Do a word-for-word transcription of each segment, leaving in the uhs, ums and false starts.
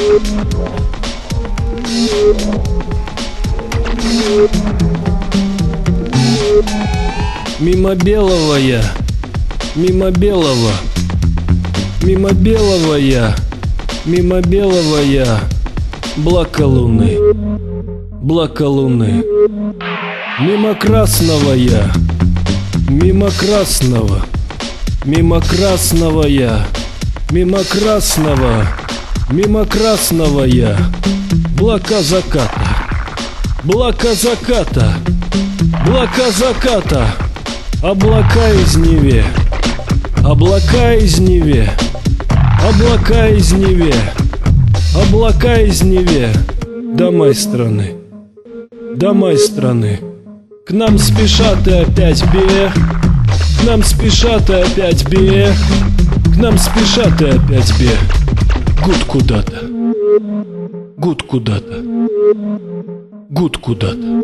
Мимо белого я, мимо белого, мимо белого я, мимо белого я, блака луны, блака луны. Мимо красного я, мимо красного, мимо красного я, мимо красного, мимо красного я, блака заката, блака заката, блака заката. Облака из Неве, облака из Неве, облака из Неве, облака из Неве. Домой страны, домой страны. К нам спешат и опять бе, к нам спешат и опять бе, к нам спешат и опять бе. Гуд куда-то, гуд куда-то, гуд куда-то.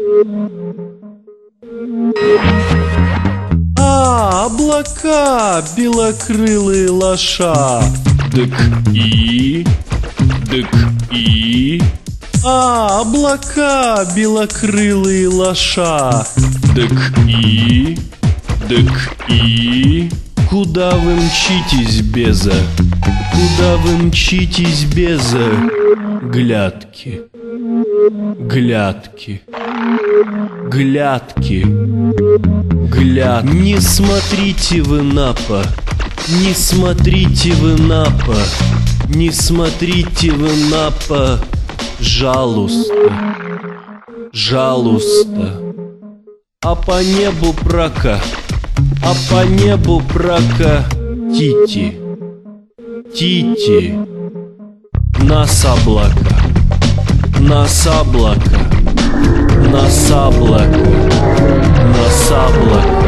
А, облака, белокрылые лоша. Дык и, дык и. А, облака, белокрылые лоша. Дык и, дык и. Куда вы мчитесь, беза? Куда вы мчитесь, беза? Глядки, глядки, глядки, гляд. Не смотрите вы напа, не смотрите вы напа, не смотрите вы напа. Жалуйста, жалуйста. А по небу прака, а по небу прака тити, тити. Нас облака, нас облака, нас облака, нас облака.